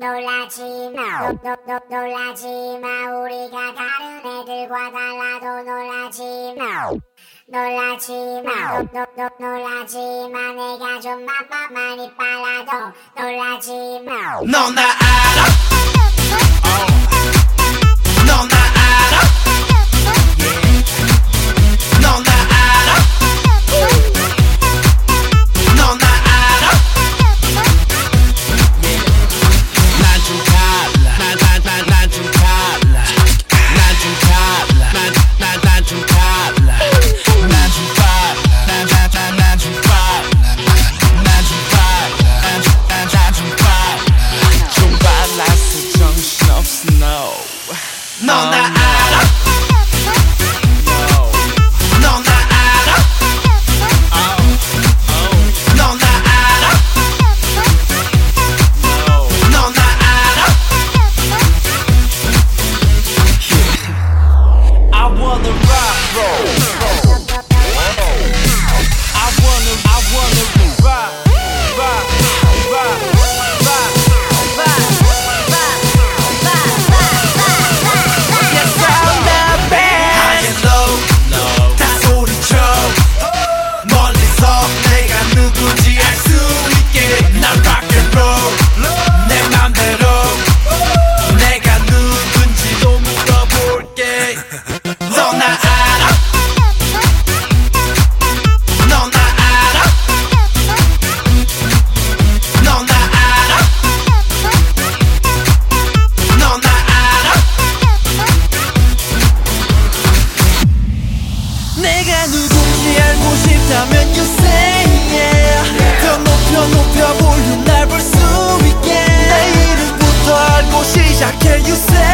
놀라지마 우리가 다른 애들과 달라도 놀라지마 내가 좀 많이 빨라도 놀라지마 너 나 알아? 너 나 알아? 너 나 알아? 너 나 알아? 난 좀 달라 난 좀 달라 난 좀 달라 난 좀 달라 난 좀 빨라 난 좀 빨라 난 좀 빨라 난 좀 빨라 좀 빨라서 정신없어 no 너 나 알아? 너 나 알아? 너 나 알아? 너 나 알아? I wanna rock roll I wanna rock Yes I'm the best High and low 다 소리쳐 멀리서 내가 누군지 알 수 있게 난 rock and roll 내 맘대로 내가 누군지도 물어볼게 너 나 알아? 너 나 알아? 너 나 알아? 너 나 알아? 내가 누군지 알고 싶다면 you say yeah 더 높여 볼륨 날 볼 수 있게 내 이름부터 알고 시작해 you say